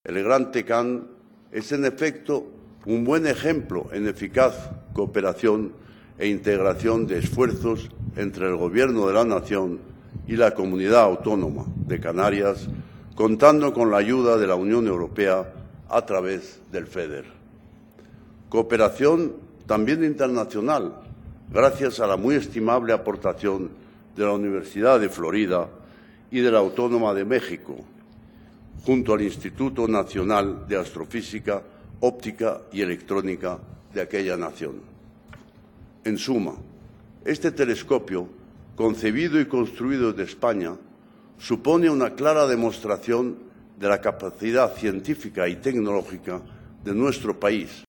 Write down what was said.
El Gran Tecan es, en efecto, un buen ejemplo en eficaz cooperación e integración de esfuerzos entre el Gobierno de la Nación y la Comunidad Autónoma de Canarias, contando con la ayuda de la Unión Europea a través del FEDER. Cooperación también internacional, gracias a la muy estimable aportación de la Universidad de Florida y de la Autónoma de México, junto al Instituto Nacional de Astrofísica, Óptica y Electrónica de aquella nación. En suma, este telescopio, concebido y construido desde España, supone una clara demostración de la capacidad científica y tecnológica de nuestro país